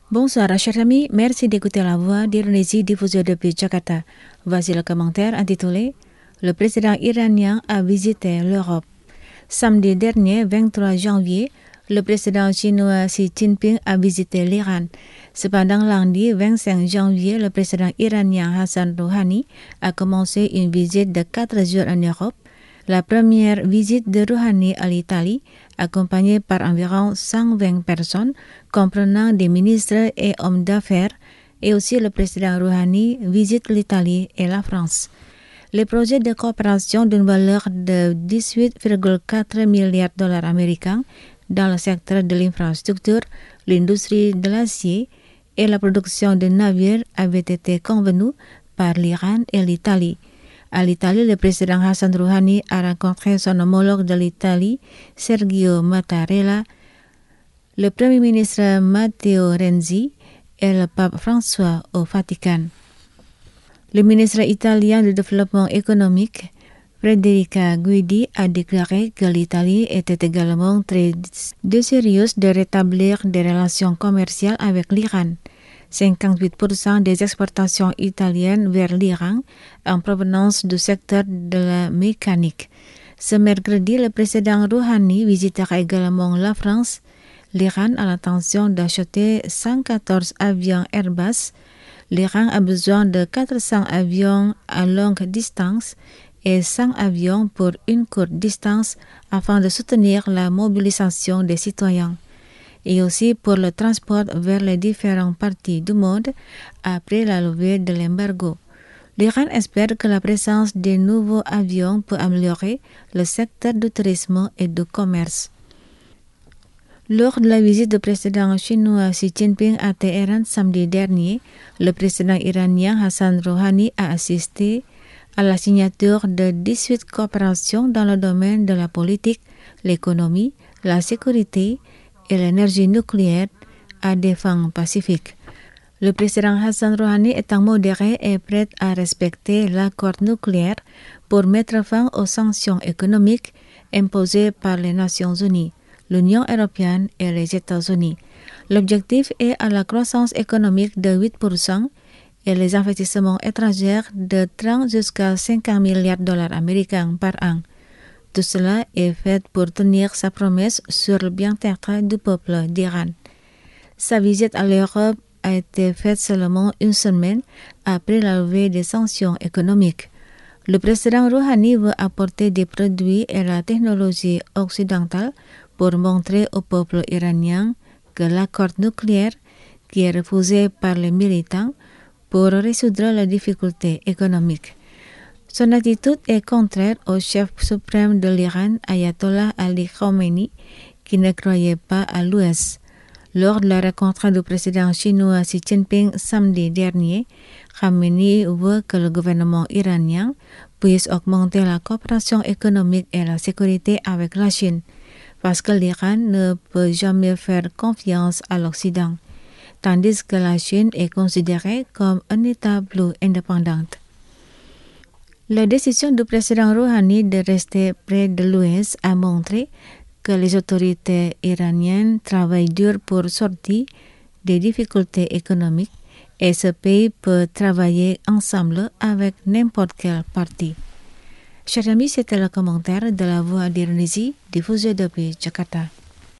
Bonsoir, chers amis. Merci d'écouter la voix d'Indonésie diffusée depuis Jakarta. Voici le commentaire intitulé Le président iranien a visité l'Europe. Samedi dernier, 23 janvier, le président chinois Xi Jinping a visité l'Iran. Cependant, lundi 25 janvier, le président iranien Hassan Rouhani a commencé une visite de 4 jours en Europe. La première visite de Rouhani à l'Italie, accompagnée par environ 120 personnes, comprenant des ministres et hommes d'affaires, et aussi le président Rouhani visite l'Italie et la France. Les projets de coopération d'une valeur de 18,4 milliards de dollars américains dans le secteur de l'infrastructure, l'industrie de l'acier et la production de navires avaient été convenus par l'Iran et l'Italie. À l'Italie, le président Hassan Rouhani a rencontré son homologue de l'Italie, Sergio Mattarella, le premier ministre Matteo Renzi et le pape François au Vatican. Le ministre italien du développement économique, Federica Guidi, a déclaré que l'Italie était également très désireuse de rétablir des relations commerciales avec l'Iran. 58% des exportations italiennes vers l'Iran en provenance du secteur de la mécanique. Ce mercredi, le président Rouhani visitera également la France. L'Iran a l'intention d'acheter 114 avions Airbus. L'Iran a besoin de 400 avions à longue distance et 100 avions pour une courte distance afin de soutenir la mobilisation des citoyens et aussi pour le transport vers les différentes parties du monde après la levée de l'embargo. L'Iran espère que la présence des nouveaux avions peut améliorer le secteur du tourisme et du commerce. Lors de la visite du président chinois Xi Jinping à Téhéran samedi dernier, le président iranien Hassan Rouhani a assisté à la signature de 18 coopérations dans le domaine de la politique, l'économie, la sécurité et l'énergie nucléaire à des fins pacifiques. Le président Hassan Rouhani étant modéré et prêt à respecter l'accord nucléaire pour mettre fin aux sanctions économiques imposées par les Nations Unies, l'Union européenne et les États-Unis. L'objectif est à la croissance économique de 8% et les investissements étrangers de 30 jusqu'à 50 milliards de dollars américains par an. Tout cela est fait pour tenir sa promesse sur le bien-être du peuple d'Iran. Sa visite à l'Europe a été faite seulement une semaine après la levée des sanctions économiques. Le président Rouhani veut apporter des produits et la technologie occidentale pour montrer au peuple iranien que l'accord nucléaire, qui est refusé par les militants, pour résoudre les difficultés économiques. Son attitude est contraire au chef suprême de l'Iran, Ayatollah Ali Khamenei, qui ne croyait pas à l'Ouest. Lors de la rencontre du président chinois Xi Jinping samedi dernier, Khamenei veut que le gouvernement iranien puisse augmenter la coopération économique et la sécurité avec la Chine, parce que l'Iran ne peut jamais faire confiance à l'Occident, tandis que la Chine est considérée comme un État plus indépendant. La décision du président Rouhani de rester près de l'Ouest a montré que les autorités iraniennes travaillent dur pour sortir des difficultés économiques et ce pays peut travailler ensemble avec n'importe quel parti. Chers amis, c'était le commentaire de la Voix d'Indonésie diffusé depuis Jakarta.